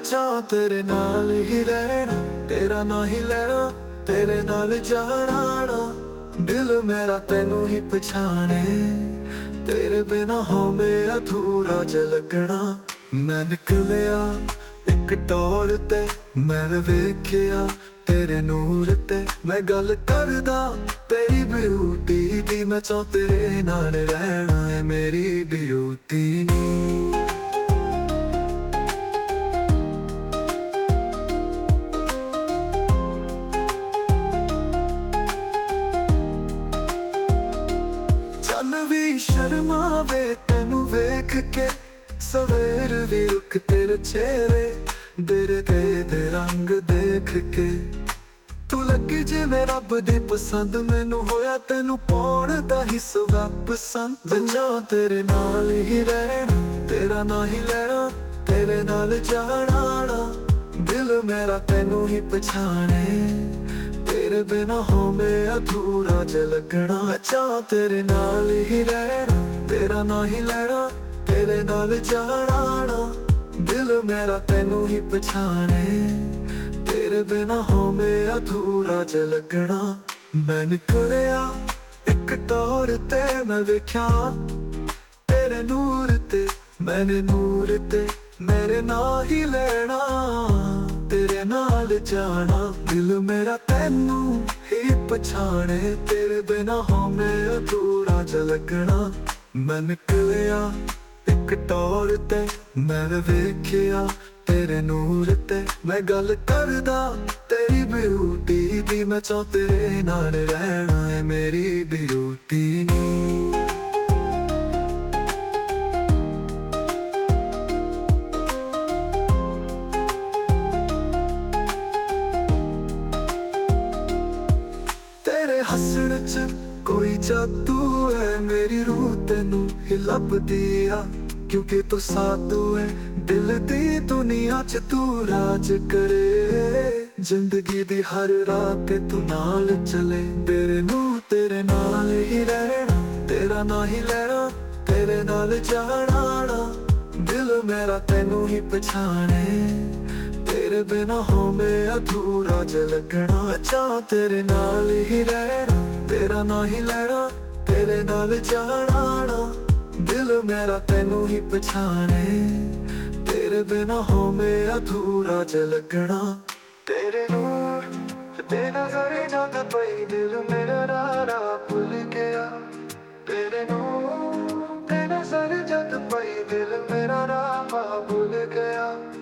ਚਾਹ ਤੇਰੇ ਨਾਲ ਹੀ ਰਹਿਣਾ, ਤੇਰਾ ਨਾਂ ਹੀ ਲੈਣਾ, ਤੇਰੇ ਨਾਲ ਜਾਣਾ। ਦਿਲ ਮੇਰਾ ਤੈਨੂੰ ਹੀ ਪਛਾਣੇ, ਤੇਰੇ ਬਿਨਾ ਹੋਵੇ ਅਧੂਰਾ ਜਿਹਾ ਲੱਗਣਾ। ਮੈਂ ਨਿਕਲਿਆ ਇੱਕ ਟੋਰ ਤੇ, ਮੈਂ ਵੇਖਿਆ ਤੇਰੇ ਨੂਰ ਤੇ। ਮੈਂ ਗੱਲ ਕਰਦਾ ਤੇਰੀ ਬਿਊਟੀ ਦੀ, ਮੈਂ ਚਾਹ ਤੇਰੇ ਨਾਲ ਰਹਿਣਾ ਹੈ ਮੇਰੀ ਬਿਊਟੀ। ਚੰਨ ਵੀ ਸ਼ਰਮਾਵੇ ਤੈਨੂੰ ਵੇਖ ਕੇ, ਸਵੇਰ ਵੀ ਰੁਕ ਤੇਰੇ ਚਿਹਰੇ ਦੇ ਰੰਗ ਦੇਖ ਕੇ। ਤੂੰ ਲੱਗੀ ਜਿਵੇਂ ਰੱਬ ਦੀ ਪਸੰਦ, ਮੈਨੂੰ ਹੋਇਆ ਤੈਨੂੰ ਪਾਉਣ ਦਾ ਹੀ ਸਬੱਬ ਪਸੰਦ। ਜਾਂ ਤੇਰੇ ਨਾਲ ਹੀ ਰਹਿਣਾ, ਤੇਰਾ ਨਾਂ ਹੀ ਲੈਣਾ, ਤੇਰੇ ਨਾਲ ਜਾਣਾ। ਦਿਲ ਮੇਰਾ ਤੈਨੂੰ ਹੀ ਪਛਾਣੇ, ਤੇਰੇ ਬਿਨਾ ਹੋਵੇ ਅਧੂਰਾ ਜਿਹਾ ਲੱਗਣਾ। ਚਾਹ ਤੇਰੇ ਨਾਲ ਹੀ ਰਹਿਣਾ, ਤੇਰਾ ਨਾਂ ਹੀ ਲੈਣਾ, ਤੇਰੇ ਨਾਲ ਜਾਣਾ। ਦਿਲ ਮੇਰਾ ਤੈਨੂੰ ਹੀ ਪਛਾਣੇ, ਤੇਰੇ ਬਿਨਾ ਹੋਵੇ ਅਧੂਰਾ ਜਿਹਾ ਲੱਗਣਾ। ਮੈਂ ਨਿਕਲਿਆ ਇੱਕ ਟੋਰ ਤੇ, ਮੈਂ ਵੇਖਿਆ ਤੇਰੇ ਨੂਰ ਤੇ। ਮੈਨੇ ਨੂਰ ਤੇ ਮੇਰੇ ਨਾਲ ਹੀ ਲੈਣਾ, ਤੇਰੇ ਨਾਲ ਜਾਣਾ। ਦਿਲ ਮੇਰਾ ਤੈਨੂੰ ਹੀ ਪਛਾਣੇ, ਤੇਰੇ ਬਿਨਾ ਹੋਵੇ ਅਧੂਰਾ ਜਿਹਾ ਲੱਗਣਾ। ਮੈਂ ਨਿਕਲਿਆ ਇੱਕ ਟੋਰ ਤੇ, ਮੈਂ ਵੇਖਿਆ ਤੇਰੇ ਨੂਰ ਤੇ। ਮੈਂ ਗੱਲ ਕਰਦਾ ਤੇਰੀ ਬਿਊਟੀ ਦੀ, ਮੈਂ ਚਾਹ ਤੇਰੇ ਨਾਲ ਰਹਿਣਾ ਹੈ ਮੇਰੀ ਬਿਊਟੀ। ਤੇਰੇ ਹੱਸਣ ਚ ਕੋਈ ਜਾਦੂ ਹੈ, ਮੇਰੀ ਰੂਹ ਤੈਨੂੰ ਹੀ ਲੱਭਦੀ ਆ। ਕਿਉਂਕਿ ਤੂੰ ਸਾਧੂ ਹੈ ਦਿਲ ਦੀ ਦੁਨੀਆ ਚ, ਤੂੰ ਰਾਜ ਕਰੇ ਜ਼ਿੰਦਗੀ ਦੀ ਹਰ ਰਾਤ ਤੇ ਤੂੰ ਨਾਲ ਚਲੇ। ਤੇਰੇ ਨਾਲ ਹੀ ਰਹਿਣਾ, ਤੇਰਾ ਨਾਂ ਹੀ ਲੈਣਾ, ਤੇਰੇ ਨਾਲ ਜਾਣਾ। ਦਿਲ ਮੇਰਾ ਤੈਨੂੰ ਹੀ ਪਛਾਣੇ, ਤੇਰੇ ਬਿਨਾ ਹੋਵੇ ਅਧੂਰਾ ਜਿਹਾ ਲੱਗਣਾ। ਚਾਹ ਤੇਰੇ ਨਾਲ ਹੀ ਰਹਿਣਾ, ਤੇਰਾ ਨਾਂ ਹੀ ਲੈਣਾ, ਤੇਰੇ ਨਾਲ ਜਾਣਾ। ਦਿਲ ਮੇਰਾ ਤੈਨੂੰ ਹੀ ਪਛਾਣੇ, ਤੇਰੇ ਬਿਨਾ ਹੋਵੇ ਅਧੂਰਾ ਜਿਹਾ ਲੱਗਣਾ। ਤੇਰੇ ਨੂਰ ਤੇ ਨਜ਼ਰ ਜਦ ਪਈ, ਦਿਲ ਮੇਰਾ ਰਾਹ ਭੁੱਲ ਗਿਆ। ਤੇਰੇ ਨੂਰ ਤੇ ਨਜ਼ਰ ਜਦ ਪਈ, ਦਿਲ ਮੇਰਾ ਰਾਹ ਭੁੱਲ ਗਿਆ।